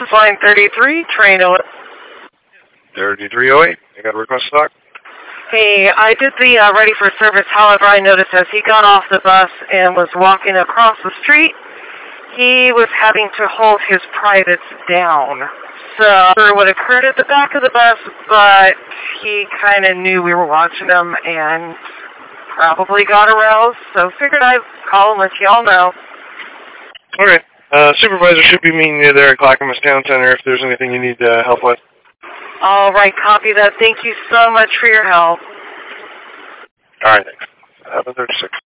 is line 33, train 3308. You got a request to talk? Hey, I did the ready for service. However, I noticed as he got off the bus and was walking across the street, he was having to hold his privates down. So, I'm not sure what occurred at the back of the bus, but he kind of knew we were watching him and probably got aroused. So, figured I'd call and let y'all know. Okay. Supervisor should be meeting you there at Clackamas Town Center if there's anything you need help with. All right, copy that. Thank you so much for your help. All right. 7:36.